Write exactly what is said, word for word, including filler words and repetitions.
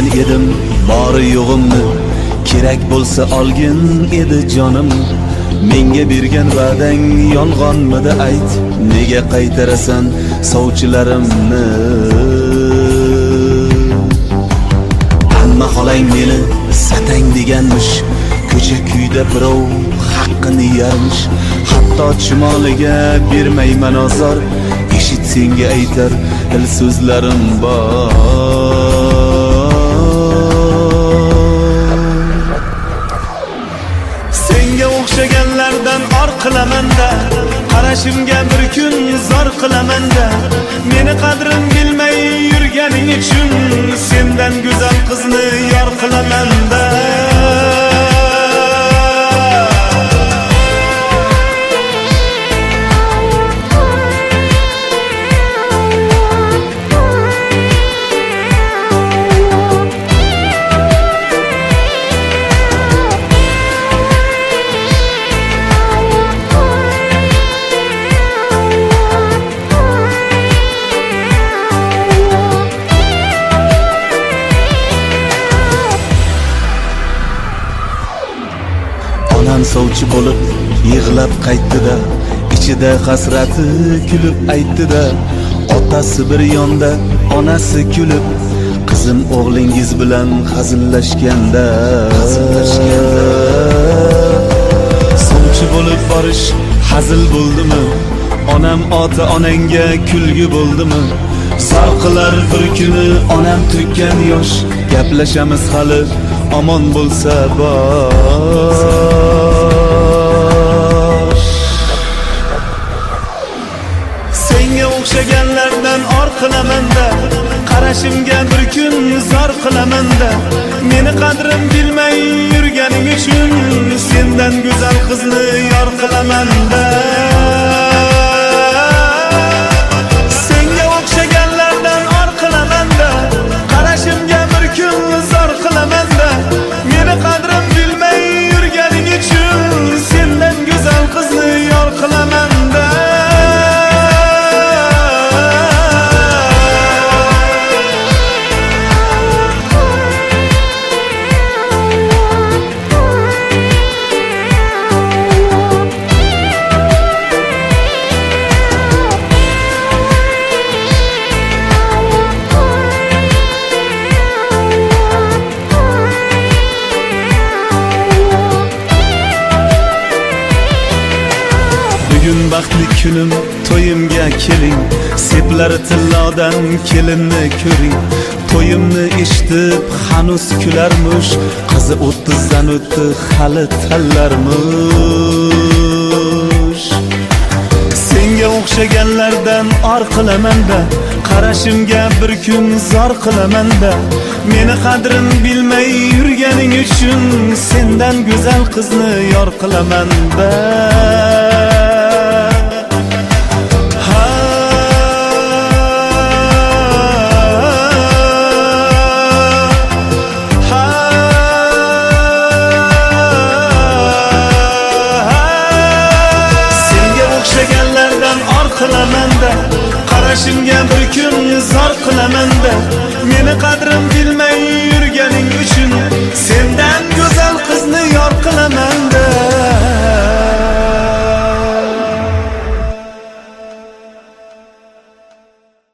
bergan edim bori yo'g'imni, kerak bo'lsa olgin edi jonim. Menga bergan va'dang yolg'onmidi ayt, nega qaytarasan sovchilarimni? Hamma xolang meni satang deganmish, ko'cha kuyda birov haqqini yermish. Hatto chumoliga bermayman ozor, eshit senga aytar dil so'zlarim bor. Senga o'xshaganlardan or qilamanda, qarashimga bir kun zor qilamanda. Meni qadrim bilmay yurganing uchun sendan go'zal qizni yor qilamanda. Onam sovchi bo'lib yig'lab qaytdi-da, ichida hasrati kulib aytdi-da. Otasi bir yonda, onasi kulib, qizim o'g'lingiz bilan hazillashganda. Sovchi bo'lib borish hazil bo'ldimi? Onam ota onangga kulgi bo'ldimi? Zavqlar bir kuni onam to'kkan yosh, gaplashamiz hali omon bo'lsa bosh. Senga o'xshaganlardan or qilamanda, qarashimga bir kun zor qilamanda. Meni qadrim bilmay yurganing uchun sendan go'zal qizni yor qilamanda. Senga o'xshaganlardan or qilamanda, qarashimga bir kun zor qilamanda. Meni qadrim bilmay yurganing uchun sendan go'zal qizni yor qilamanda. Bugun baxtli kunim, to'yimga keling, seplar tillodan kelinni ko'ring. To'yimni eshitib hanuz kularmish, qizi o'ttizdan o'tdi hali tallarmish. Senga o'xshaganlardan or qilamanda, qarashimga bir kun zor qilamanda. Meni qadrim bilmay yurganing uchun sendan go'zal qizni yor qilamanda. Qarashimga bir kun zor qilamanda. Meni qadrim bilmay